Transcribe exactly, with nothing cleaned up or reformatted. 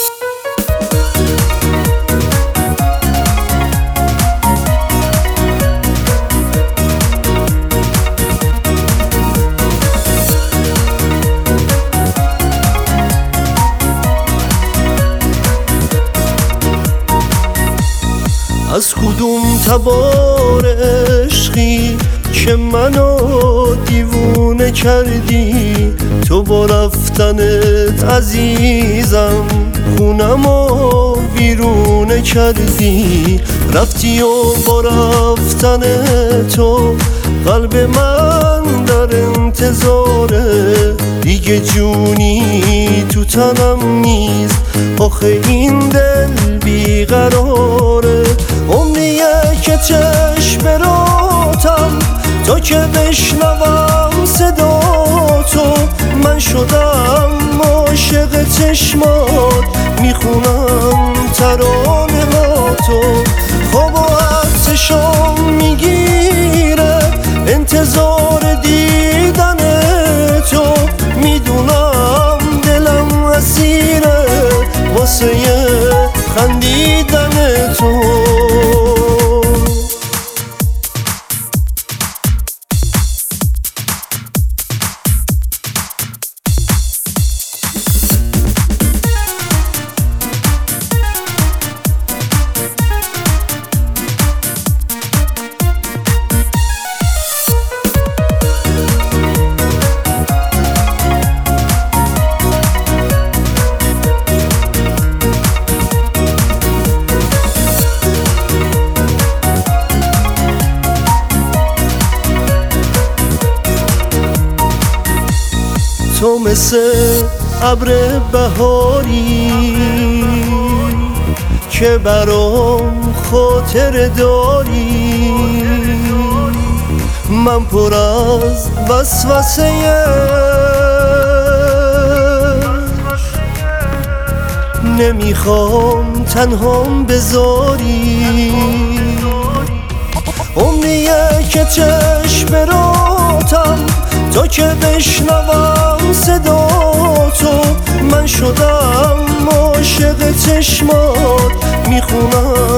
از کدوم تبار عشقی که منو دیوونه کردی؟ تو با رفتنت عزیزم خونمو ویرونه کردی. رفتی و با رفتن تو قلب من در انتظاره، دیگه جونی تو تنم نیست، آخه این دل بیقراره. عمریه که چشم براتم تا که بشنوم صدا تو، من شدم عاشق چشمات، میخونم ترانه ها تو. خواب و عطشم میگیره انتظار دیدن تو، میدونم دلم اسیره واسه خندیدن تو. تو مثل ابر بهاری که برام خاطر داری، من پر از وسوسه نمیخوام تنهام بذاری. عمریه که چشم براتم تا که بشنوم صدا تو، من شدم عاشق چشمات، میخونم